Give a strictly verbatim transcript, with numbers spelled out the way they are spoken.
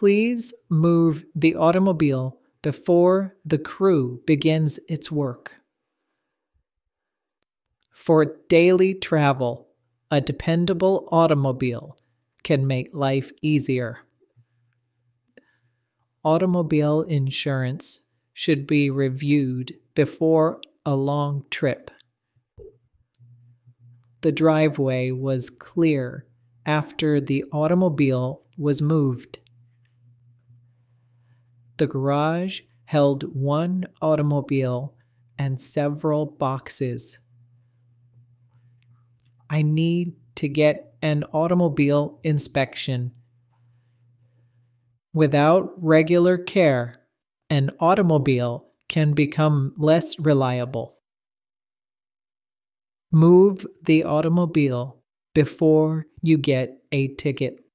Please move the automobile before the crew begins its work. For daily travel, a dependable automobile can make life easier. Automobile insurance should be reviewed before a long trip. The driveway was clear after the automobile was moved. The garage held one automobile and several boxes. I need to get an automobile inspection. Without regular care, an automobile can become less reliable. Move the automobile before you get a ticket.